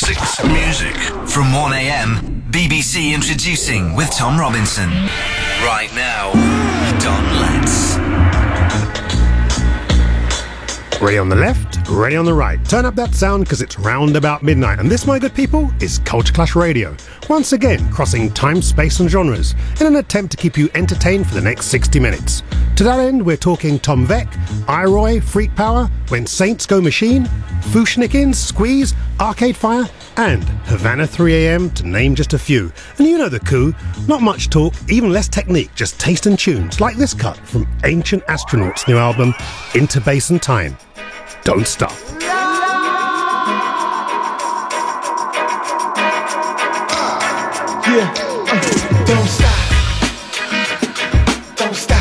classics, music. From 1am, BBC Introducing with Tom Robinson. Right now, Don Letts. Ready on the left, ready on the right. Turn up that sound because it's round about midnight. And this, my good people, is Culture Clash Radio. Once again, crossing time, space and genres in an attempt to keep you entertained for the next 60 minutes. To that end, we're talking Tom Vec, Iroy, Freak Power, When Saints Go Machine, Fushnikins, Squeeze, Arcade Fire, and Havana 3am, to name just a few. And you know the coup, not much talk, even less technique, just taste and tunes, like this cut from Ancient Astronaut's new album, Into Bass and Time. Don't stop. Don't stop. Don't stop.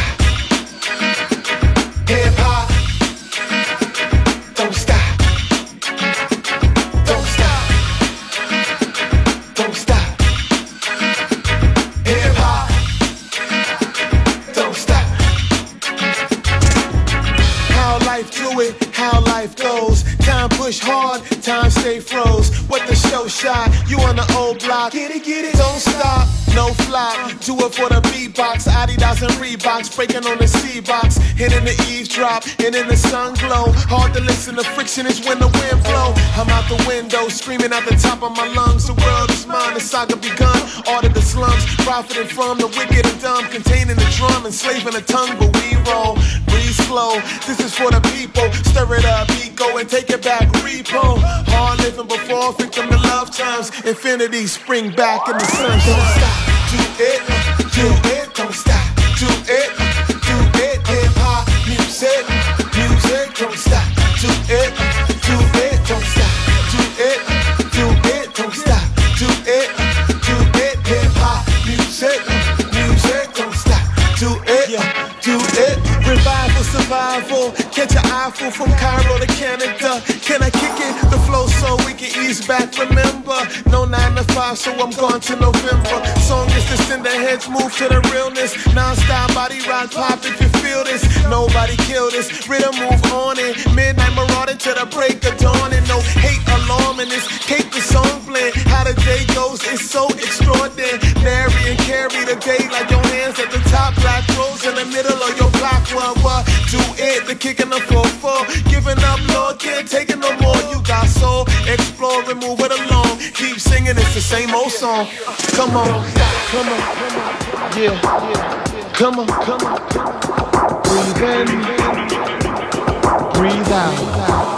Hip hop. Don't stop. Don't stop. Don't stop. Hip hop. Don't stop. How life do it, how life goes. Time push hard, time stay froze. What the show shot, you on the old block. Get it, don't stop, no flop. Do it for the beatbox, Adidas and Reeboks. Breaking on the C-box, hitting the eavesdrop, and in the sun glow. Hard to listen, the friction is when the wind blow. I'm out the window, screaming at the top of my lungs. The world is mine, the saga begun. Order the slums, profiting from the wicked and dumb. Containing the drum, enslaving the tongue, but we roll. Breathe slow, this is for the people. Stir it up, beat go and take it back, repo. Hard living before, victim to love times. Infinity, spring back in the sun. Don't stop, do it, don't stop, do it, hip hop, music, don't stop, do it, don't stop, do it, don't stop, do it, hip hop, music, don't stop, do it, revival, survival, catch an eyeful from Cairo to Canada. Can I kick it? The flow so we can ease back. Remember, no 9 to 5, so I'm gone to November. Song is to send the heads move to the realness. Non-stop body rock pop if you feel this. Nobody kill this. Rhythm move on it. Midnight marauding to the break of dawn. And no hate alarm in this. Cake the song blend. How the day goes is so extraordinary. And carry the day like your hands at the top. Black rose in the middle of your block. What? Do it. The kick in the 4-4. Giving up, Lord, can't take it no more. You got soul. Explore and move it along. Keep singing, it's the same old song. Come on. Yeah. Come on. Breathe in. Breathe out.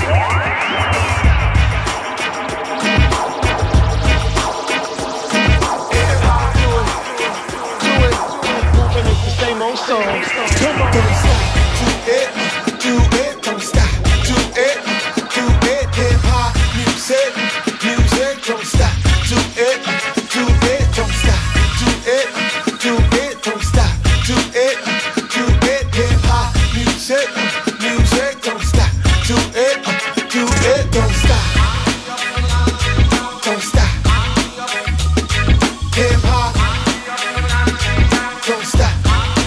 Song. Come on. Don't stop, do it, don't stop, do it, hip hop, music, don't stop, do it, don't stop, do it, don't stop, do it, hip hop, music, don't stop, do it, don't stop, don't stop, hip hop, don't stop.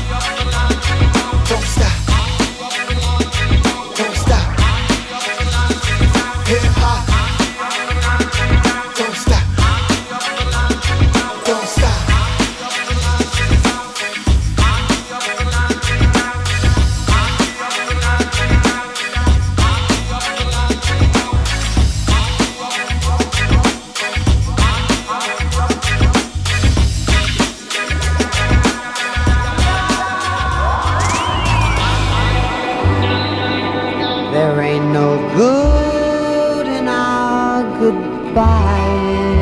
There ain't no good in our goodbye.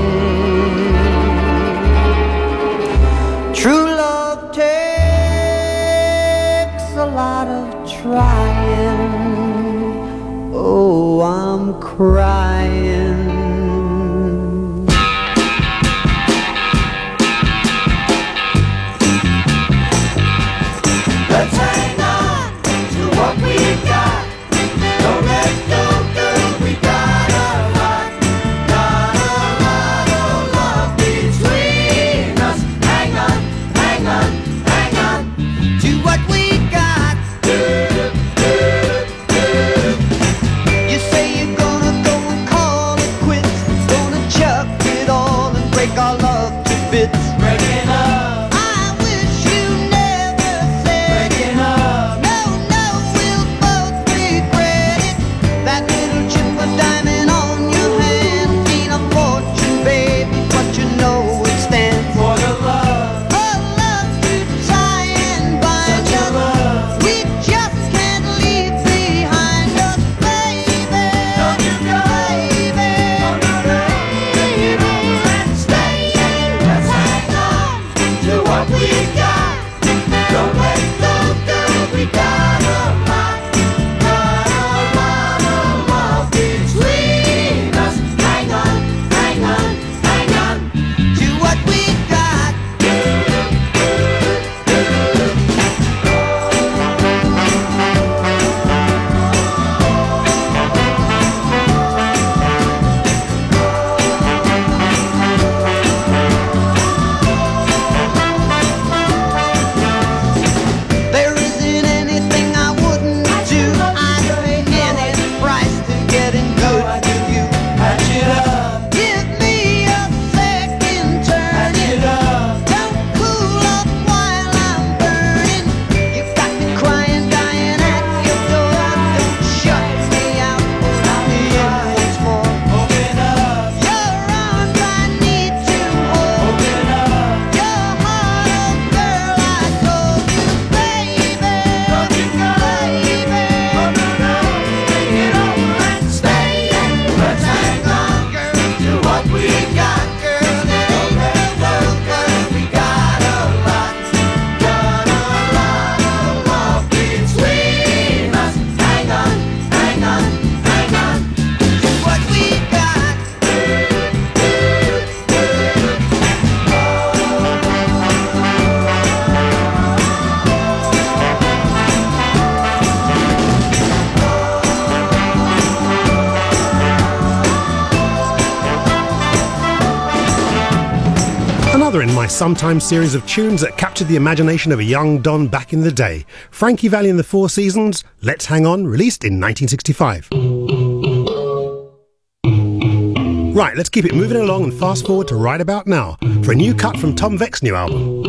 True love takes a lot of trying. Oh, I'm crying. Let's hang on to what we got. Don't let go, girl, we got a lot of love between us. Hang on to what we got. You say you're gonna go and call another in my Sometimes series of tunes that captured the imagination of a young Don back in the day. Frankie Valli and the Four Seasons, Let's Hang On, released in 1965. Right, let's keep it moving along and fast forward to right about now for a new cut from Tom Veck's new album.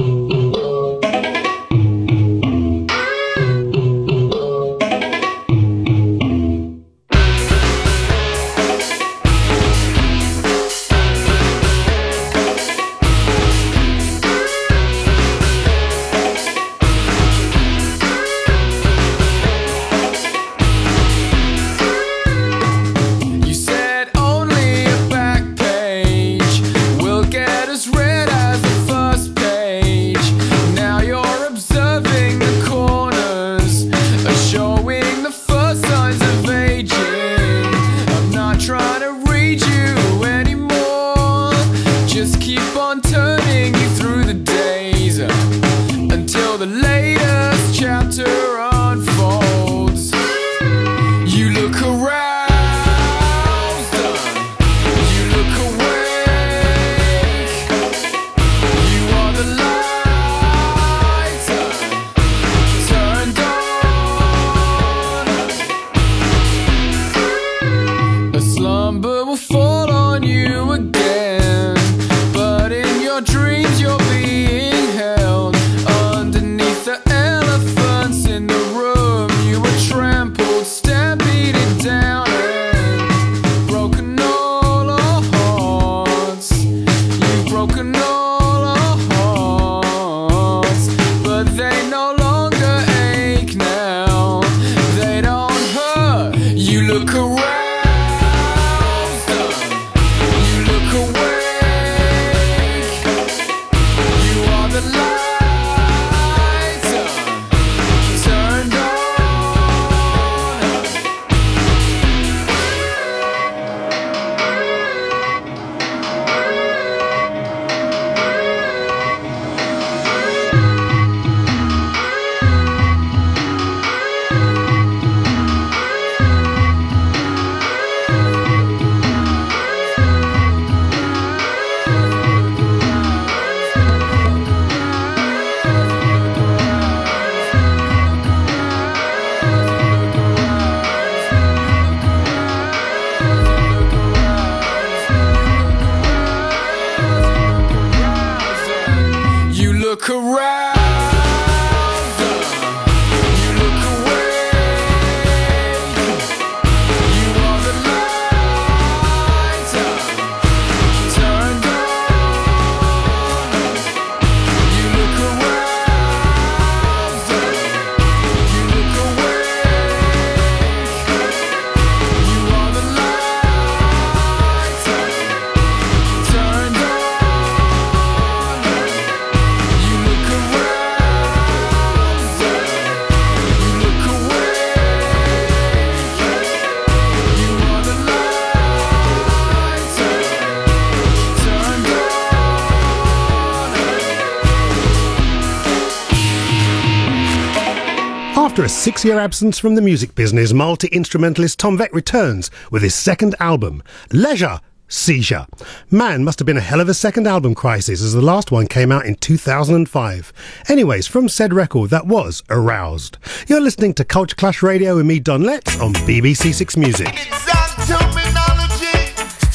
After a 6-year absence from the music business, multi-instrumentalist Tom Veck returns with his second album, Leisure Seizure. Man, must have been a hell of a second album crisis, as the last one came out in 2005. Anyways, from said record, that was Aroused. You're listening to Culture Clash Radio with me, Don Letts, on BBC Six Music. Exact terminology,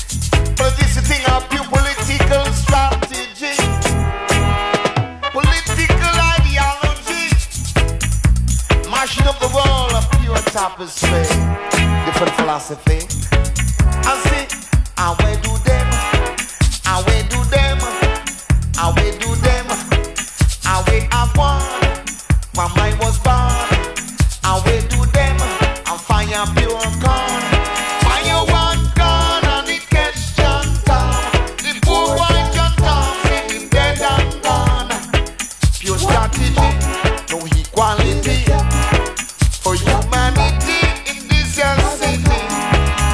but this is a thing of pure political strategy, political ideology, mashing up the world of pure tapestry, different philosophy. I see, I will do them, I will do them, I will do them, I will have one, when mine was born, I will do them, and fire pure gone, fire one gone, and it gets John Tom, the poor white John Tom, say him dead and gone, pure strategy, no equality, for humanity in this young city,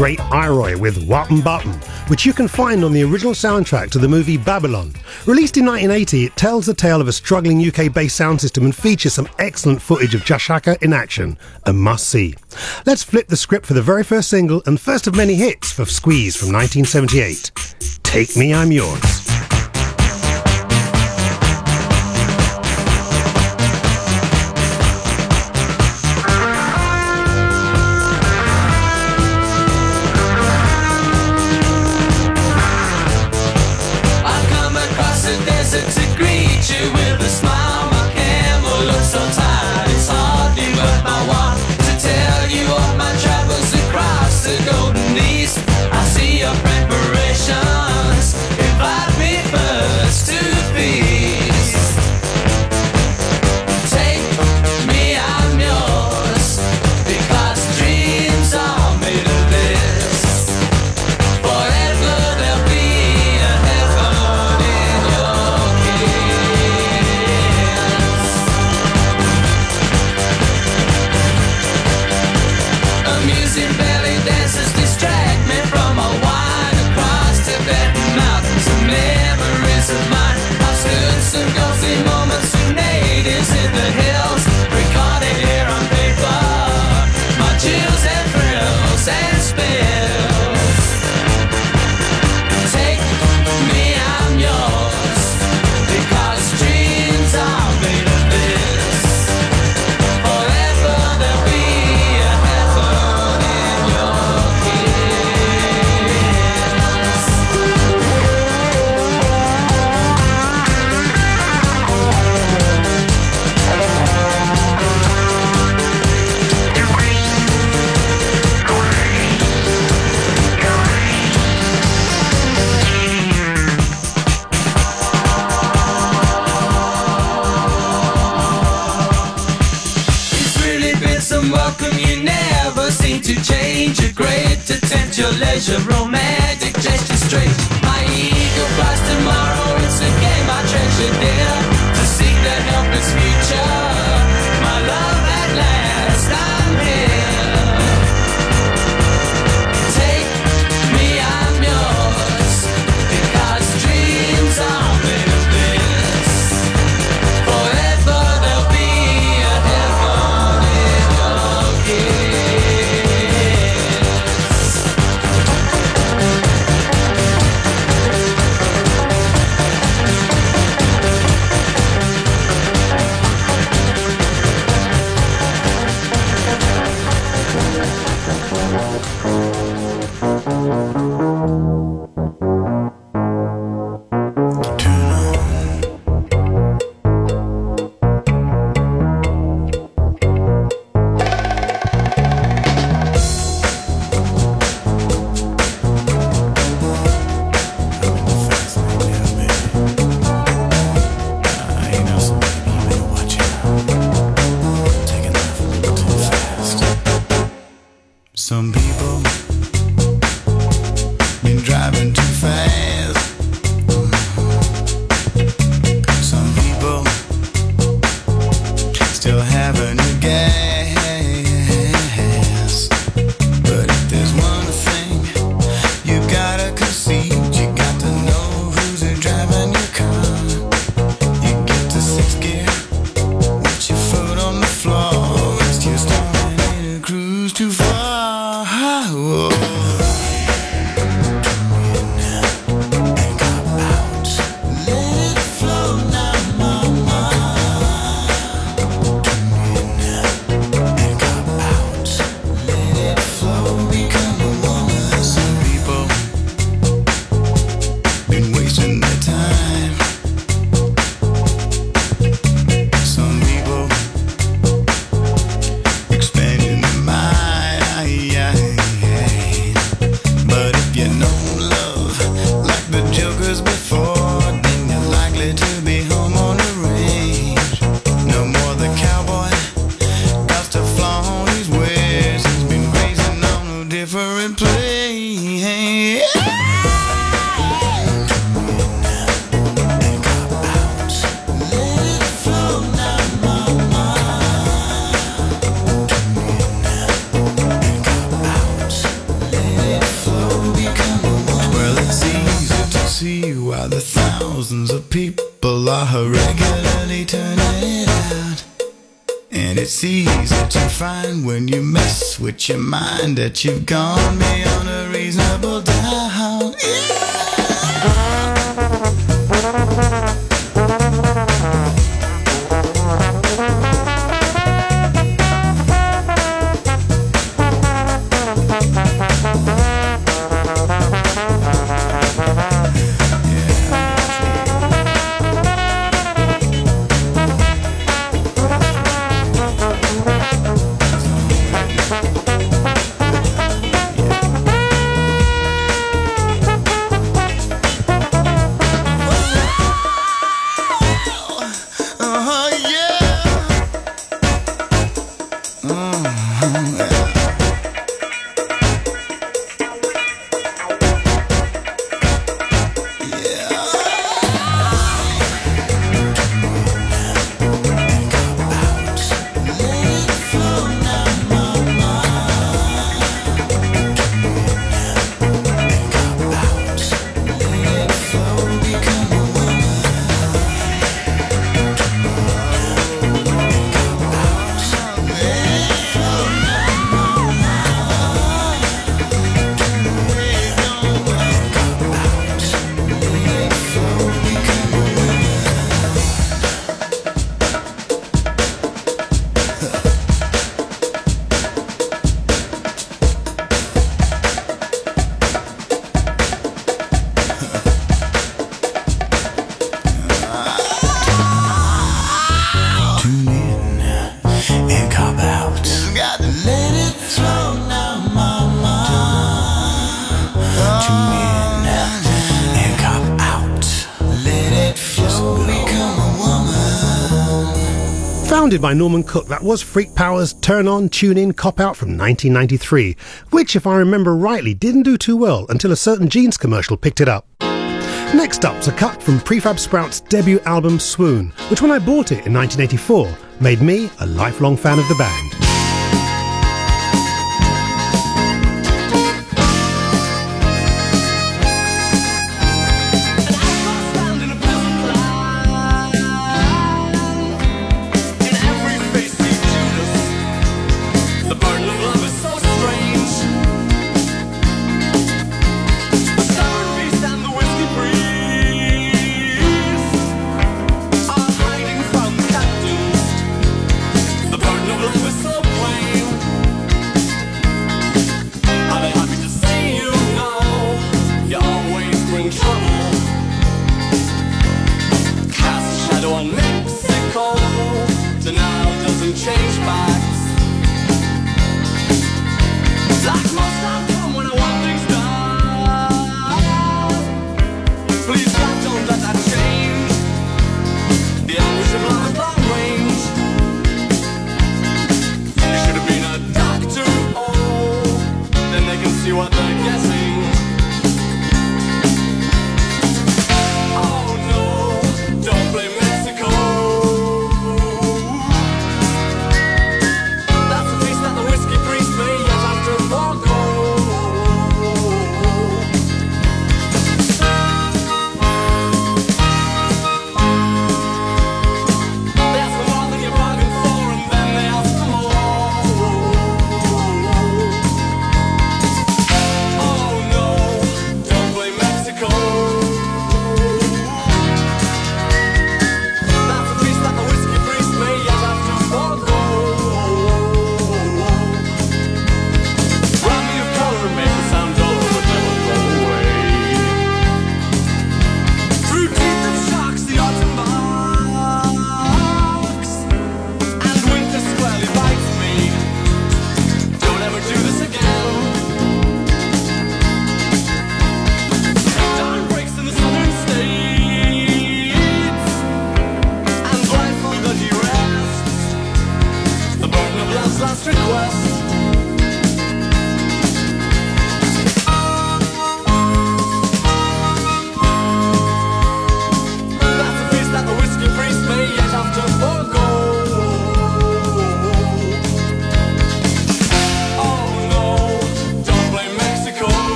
great Iroy with Wap'n Button, which you can find on the original soundtrack to the movie Babylon. Released in 1980, it tells the tale of a struggling UK-based sound system and features some excellent footage of Jashaka in action, a must-see. Let's flip the script for the very first single and first of many hits for Squeeze from 1978. Take Me, I'm Yours. Romantic gesture straight. My ego flies tomorrow. It's a game I treasure dear. To seek the helpless future. My love at last, I'm here. Take me, I'm yours. Because dreams are made of this. Forever there'll be a heaven in your kiss. Some people been driving too fast. Some people still having a gas. But if there's one thing you gotta concede, you got to know who's driving your car. You get to sixth gear with your foot on the floor. It's just starting to cruise too far. see why the thousands of people are regularly turning it out. And it's easy to find when you mess with your mind that you've gone beyond a reasonable doubt. Founded by Norman Cook, that was Freak Power's Turn On, Tune In, Cop Out from 1993, which, if I remember rightly, didn't do too well until a certain jeans commercial picked it up. Next up's a cut from Prefab Sprout's debut album Swoon, which when I bought it in 1984, made me a lifelong fan of the band. The burden of love is so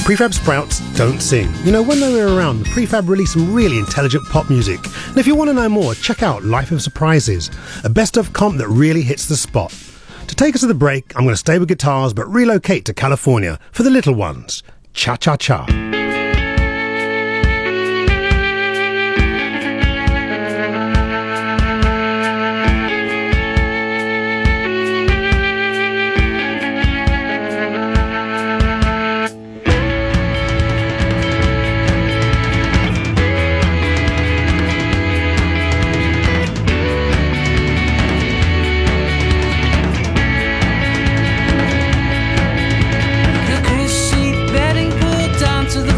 Prefab Sprouts don't sing. You know, when they were around, the Prefab released some really intelligent pop music. And if you want to know more, check out Life of Surprises, a best-of comp that really hits the spot. To take us to the break, I'm going to stay with guitars but relocate to California for the little ones. Cha-cha-cha. To the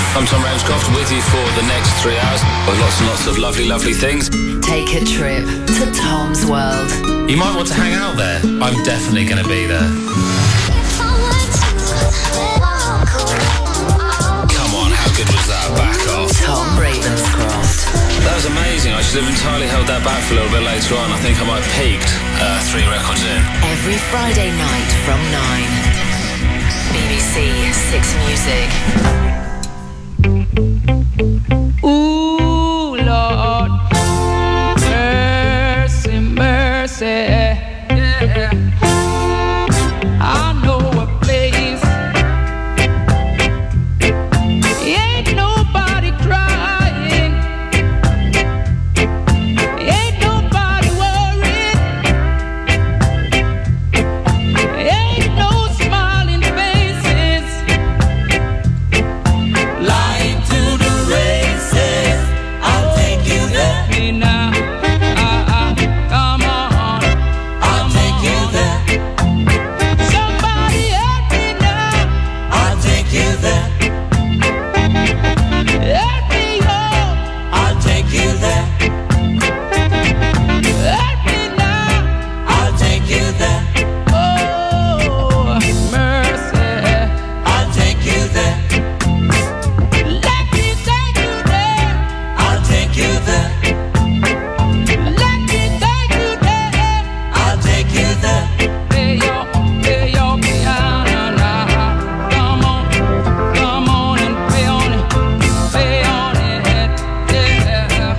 I'm Tom Ramscroft with you for the next 3 hours with lots and lots of lovely, lovely things. Take a trip to Tom's World. You might want to hang out there. I'm definitely going to be there. Come on, how good was that? Back off. Tom Ravenscroft. That was amazing. I should have entirely held that back for a little bit later on. I think I might have peaked 3 records in. Every Friday night from 9. BBC 6 Music. Ooh, Lord, mercy, mercy. Yeah. I know a place. Ain't nobody crying. Ain't nobody worried. Ain't no smiling faces. Lying to the races. I'll take you there. Me now. Come on. I'll take you there. Somebody help me now. I'll take you there. Help me home. I'll take you there. Help me now. I'll take you there. Oh, mercy. I'll take you there. Let me take you there. I'll take you there. Let me take you there. I'll take you there. Play your piano now. Come on and play on it. Play on it, yeah.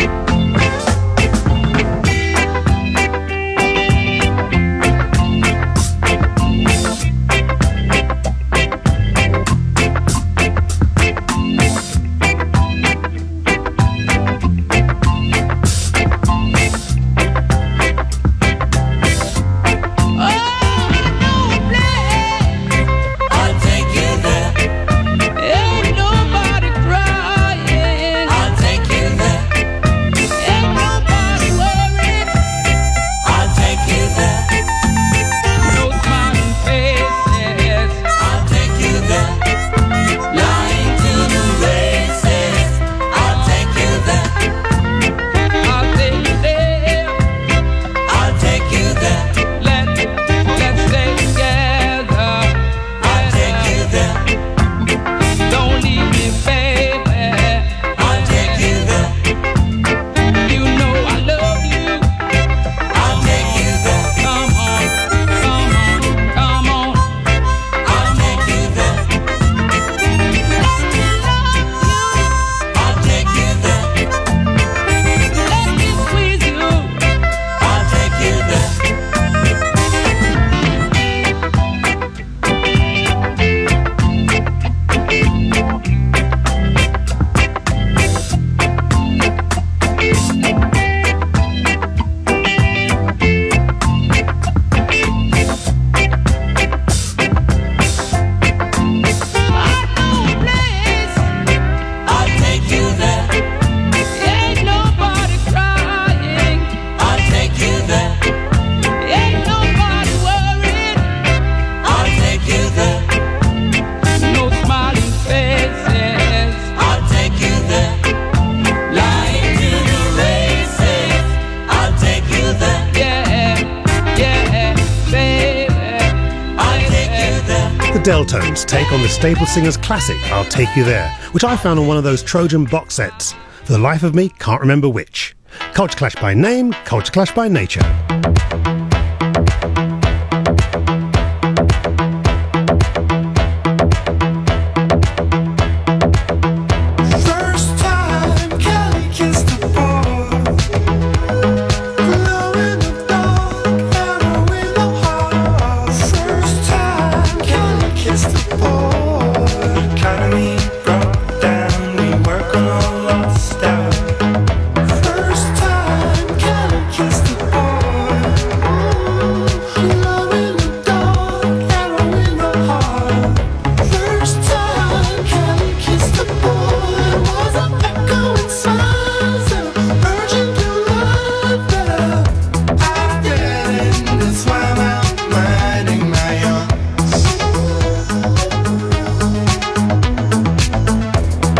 I'll take you there. Ain't nobody crying. I'll take you there. Ain't nobody worried. I'll take you there. No smiling faces. I'll take you there. Lying to the races. I'll take you there. I'll take you there. I'll take you there. Let's stay together. I'll take you there. Don't leave me, baby. I'll take you there. You know I love you. I'll take you there. Come on, come on, come on. I'll take you there. Let me love you. I'll take you there. Let me squeeze you. I'll take you there. I'll take you there. Ain't nobody crying. I'll take you there. Ain't nobody worried. I'll take you there. No smiling faces. I'll take you there. Lying to the races. I'll take you there. Yeah, baby. I'll take you there. The Deltones take on the Staple Singers classic I'll Take You There, which I found on one of those Trojan box sets. For the life of me, can't remember which. Culture Clash by name, Culture Clash by nature. First time Kelly kissed a boy, glow in the dark, arrow in the heart. First time Kelly kissed a boy, economy broke down, we work on our lost out. First time Kelly kissed a boy, glow in the dark, arrow in the heart. First time Kelly kissed a boy was an echoing silence and urging to love better. I get it, that's why I'm out minding my own.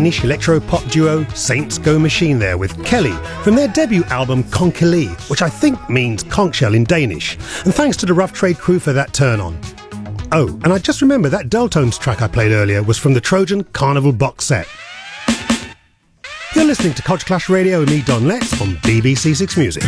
Danish electro-pop duo Saints Go Machine there with Kelly from their debut album Konkeli, which I think means conch shell in Danish. And thanks to the Rough Trade crew for that turn on. Oh, and I just remember that Deltones track I played earlier was from the Trojan Carnival box set. You're listening to Culture Clash Radio with me, Don Letts, on BBC Six Music.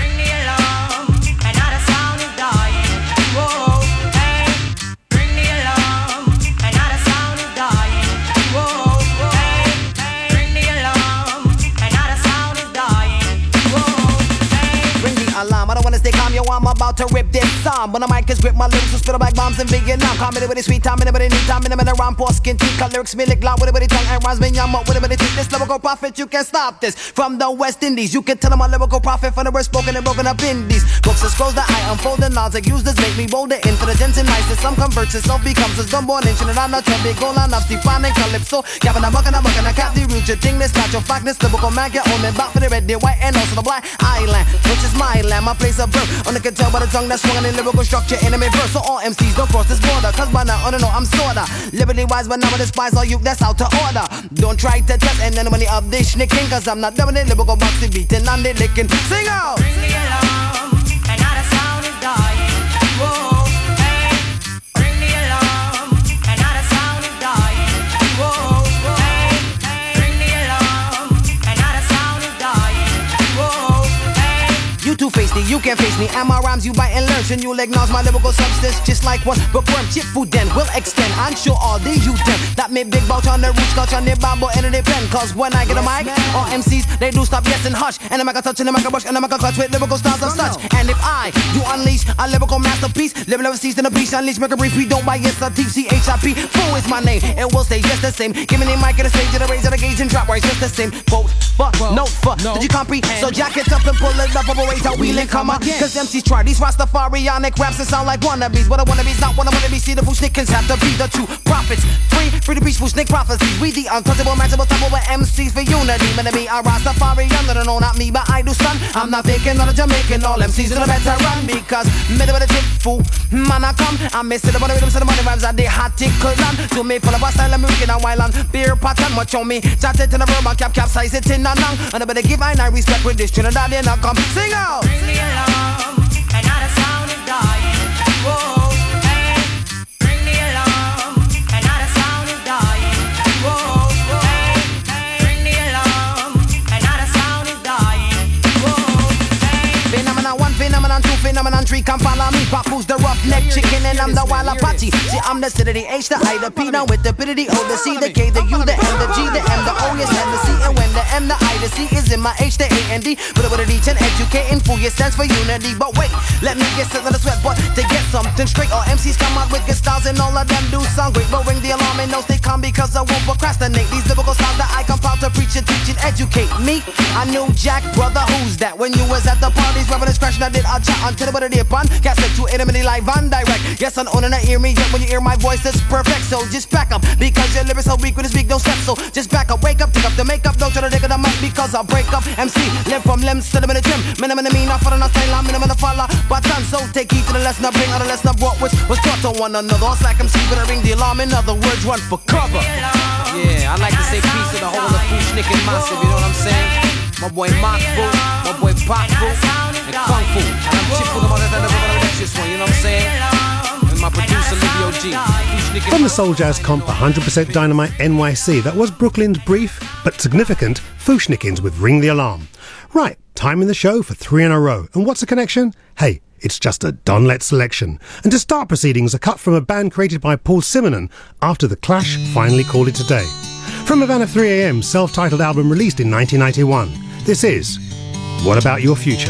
I'm about to rip this song. When the mic is grip, my lyrics will spit like bombs in Vietnam. Call me the sweet time, anybody need time, anybody around poor skin teeth. Cut lyrics, me lick loud with everybody tongue and rhymes me yum up with everybody teeth. This lyrical prophet, you can't stop this. From the West Indies, you can tell them my lyrical prophet from the word spoken and broken up indies. Books and scrolls that I unfold and knowledge I use this make me bolder, intelligent and nice. Some converts itself becomes a dumb-born ancient and I'm not your big goal enough. Stefan and Calypso, Gavin, I'm mucking, I cap the root, your thing, this not your fact, lyrical mag, your own man, back for the red, the white, and also the black island, which is my land, my place of birth. Only can tell by the tongue that's swung in lyrical structure, enemy verse. So all MCs don't cross this border, cause by now, I don't know, I'm sorta liberty wise, but now I despise all you that's out to order. Don't try to test and then money of this nicking, cause I'm not doing it, lyrical boxy beating and they licking. Sing out! Bring the alarm, and now the sound is dying. Whoa, hey, bring the alarm, and now the sound is dying. Whoa, hey, bring the alarm, and now the sound is dying. Whoa, hey. You two-faced me, you can't face me, and my rhymes you bite and learn, and you'll acknowledge my lyrical substance just like one bookworm. Chip food then will extend, I'm sure all the youth them that made big bout on the roots, scotch on their bamboo and the pen. Cause when I get a mic, all MCs, they do stop yes and hush, and the mic a touch and the mic a brush and the mic a clutch with lyrical styles of such. And if I do unleash a lyrical masterpiece, living overseas in a beach, unleash, make a repeat, don't buy yes, a TCHIP. Fool is my name, and will stay just the same. Give me the mic and the stage, and the raise of the gauge and drop where it's just the same. Quote, fuck, note, fuck, did you comprehend? So jack it up and pull it up, operate out, wheel and come up. Cause MCs try these Rastafarianic raps that sound like wannabes, but a wannabe's not what I wanna be. See the Fushnikins have to be the true prophets. Free to preach Fushnik prophecies. We the untouchable, matchable, double with MCs for unity. Man, to be a Rastafarian, no, not me, but I do son. I'm not faking, not a Jamaican. All MCs are the better run because middle of the tip fool. Man, I come, I'm missing the money rhythms, the money rhymes, and they hot tickle on. To me, full of a style, I'm wicked and wild on beer pattern, much on me. Chat it in a verb, capsize it in a nung. And I better give I respect with this Trinidadian. I come sing out. Bring the alarm, and now the sound is dying. Whoa, hey, bring the alarm, and now the sound is dying. Whoa, hey, bring the alarm, and now the sound is dying. Whoa, hey. Phenomenon 1, phenomenon 2, phenomenon 3, come follow me. Papoose the roughneck chicken, and I'm the wild Apache. See, I'm the C to the H, the I, the P, now with the P to the O, the C, the K, the U, the M, the G, the M, the O, yes, and the C. And when the M, the I, the C is in my H, the A, and D. Put it with a D, and educating fool, yes, stands for unity. But wait, let me get set on the sweat, but to get something straight, all MCs come out with good styles, and all of them do sound great. But ring the alarm and know they come because I won't procrastinate. These lyrical styles that I compile to preach and teach and educate me. I knew Jack, brother, who's that? When you was at the parties, rubbing and scratching, I did a chat until the dip on. Got set to intimately live and direct. Yes, I'm on and I hear me. Yet when you hear my voice, it's perfect. So just back up because your lyrics so weak when you speak, don't step. So just back up, wake up, take up the makeup, don't try to dig it, I might because I break up. MC, live from limbs to the minute gym. Minimum mean, I follow, not style, I'm minimum to follow. But done, so take heed to the lesson I bring out the lesson I brought, which was taught to one another. It's like MC, but I ring the alarm. In other words, run for cover. Yeah, I like to say peace to the whole of Fushnik and Massive, you know what I'm saying? My boy Mark Fu, my boy Pop Fu, and Kung Fu. And I'm Chip Fu, the mother that never this one, you know what I'm saying? And my producer, Livio G. From the Soul Jazz comp 100% Dynamite NYC, that was Brooklyn's brief but significant Fushnikins with Ring the Alarm. Right, time in the show for 3 in a row. And what's the connection? Hey, it's just a Don Letts selection. And to start proceedings, a cut from a band created by Paul Simonon after The Clash finally called it a day. From Havana 3am self-titled album released in 1991, this is What About Your Future?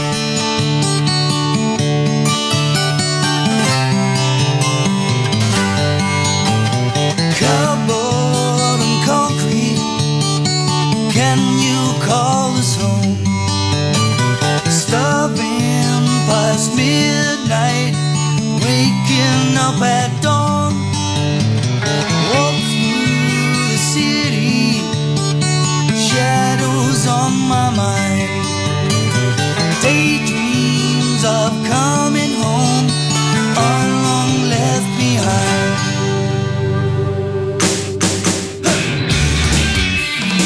Cardboard and concrete, can you call us home? Stopping past midnight, waking up at dawn. Walk through the city, shadows on my mind. Daydreams of coming home are long left behind.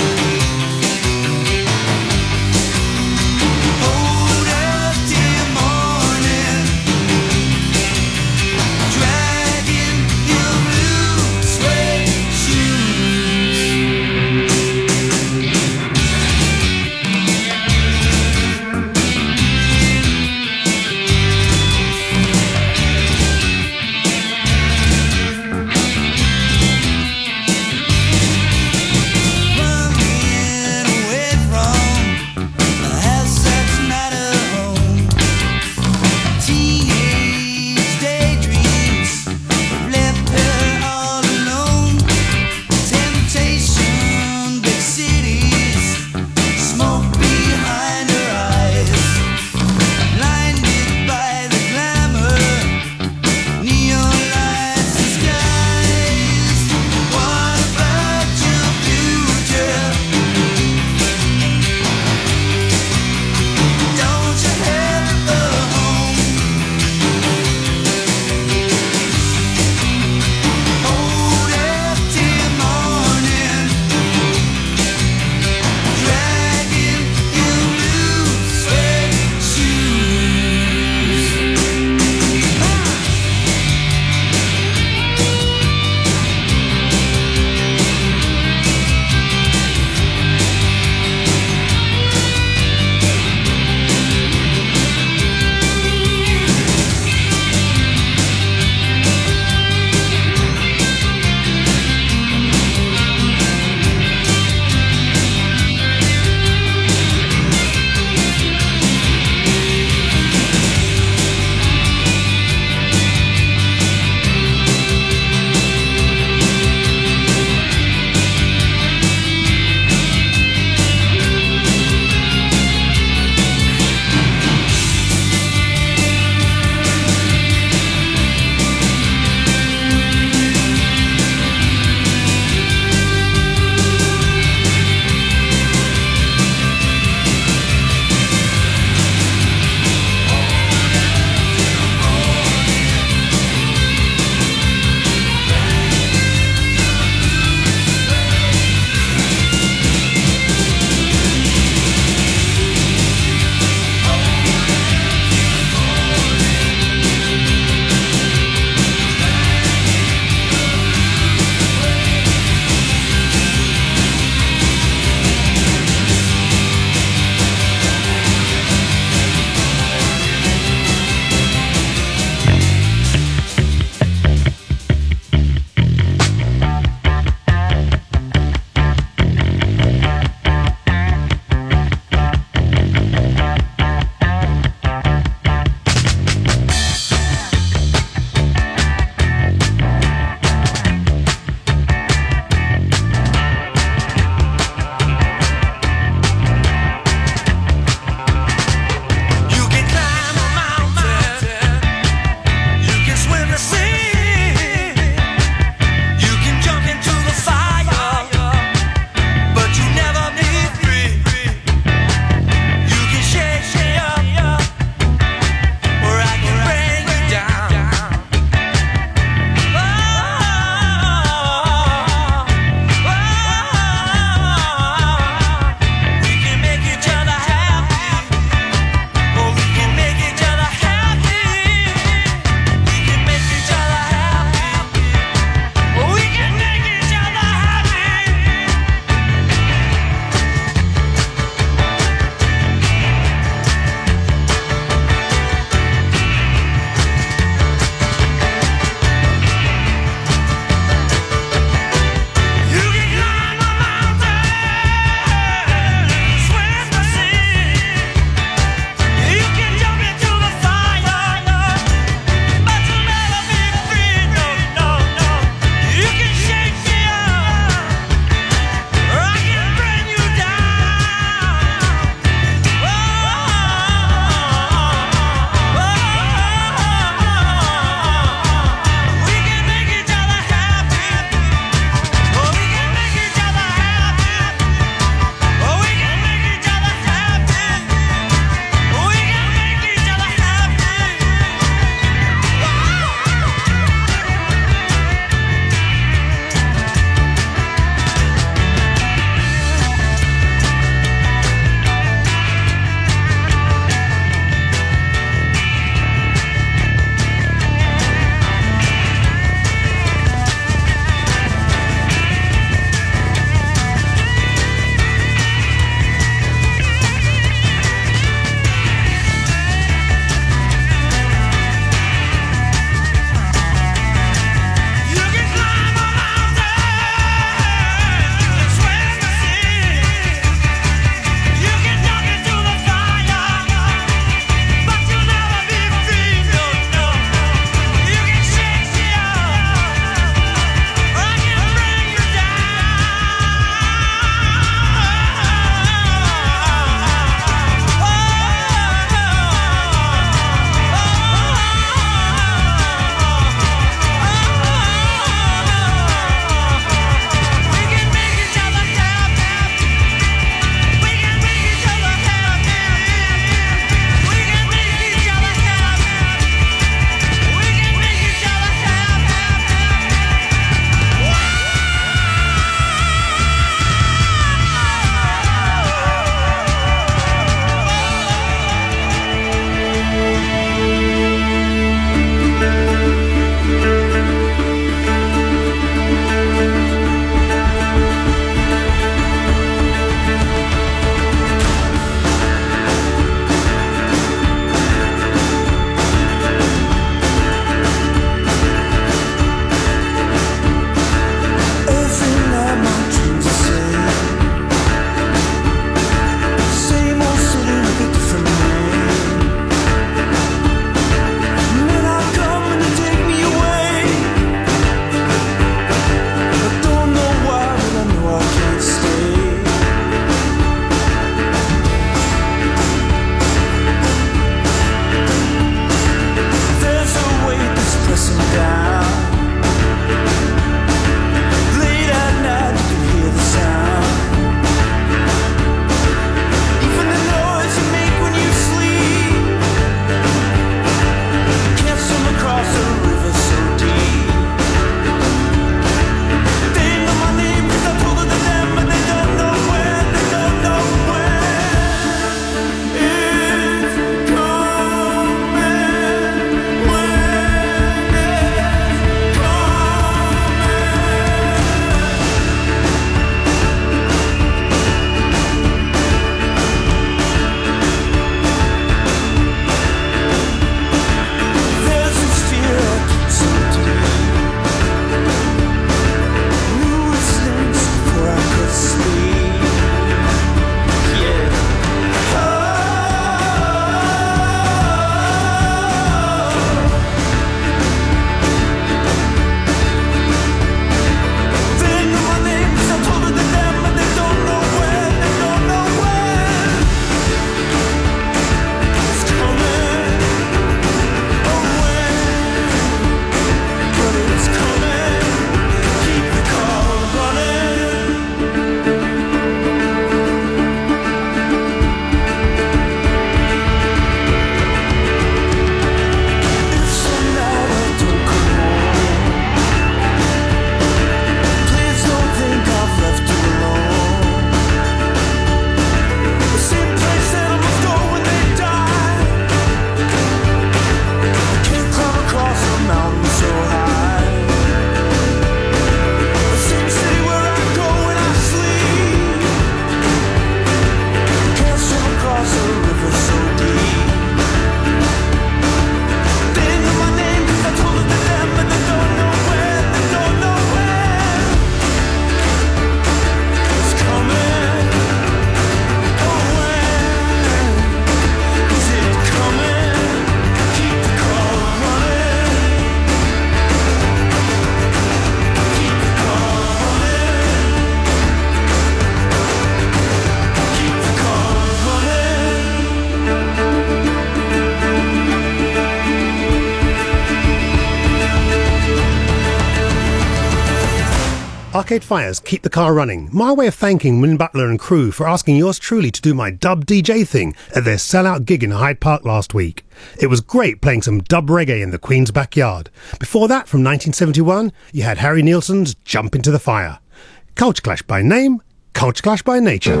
Arcade Fire's Keep the Car Running, my way of thanking Win Butler and crew for asking yours truly to do my dub DJ thing at their sellout gig in Hyde Park last week. It was great playing some dub reggae in the Queen's backyard. Before that, from 1971, you had Harry Nilsson's Jump Into the Fire. Culture Clash by name, Culture Clash by nature.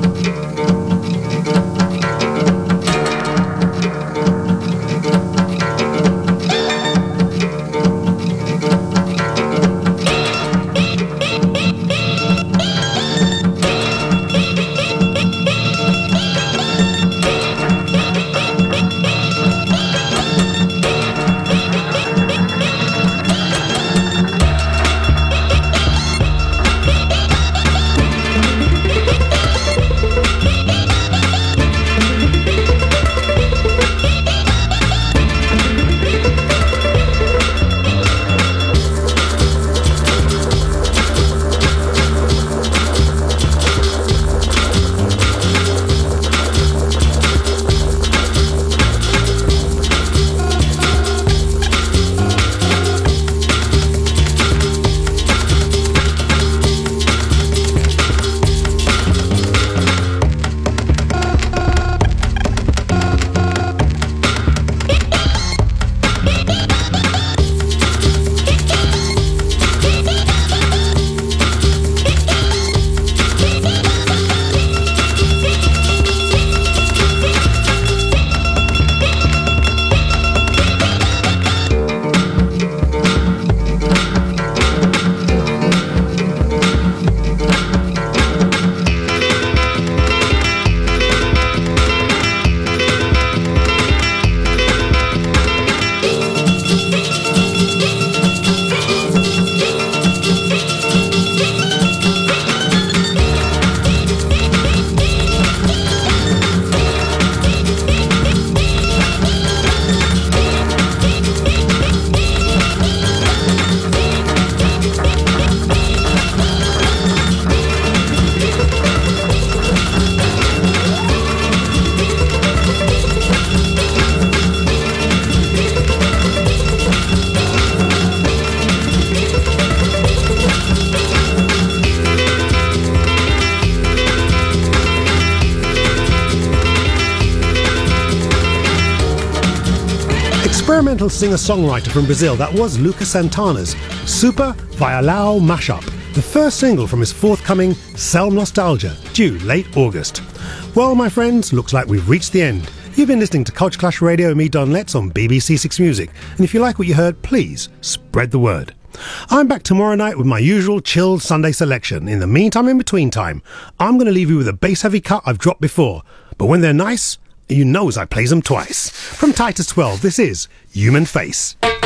Experimental singer-songwriter from Brazil, that was Lucas Santana's Super Violão Mashup, the first single from his forthcoming Cell Nostalgia, due late August. Well, my friends, looks like we've reached the end. You've been listening to Culture Clash Radio and me, Don Letts, on BBC Six Music, and if you like what you heard, please spread the word. I'm back tomorrow night with my usual chilled Sunday selection. In the meantime, in between time, I'm going to leave you with a bass-heavy cut I've dropped before, but when they're nice, you knows I plays them twice. From Titus 12, this is Human Face.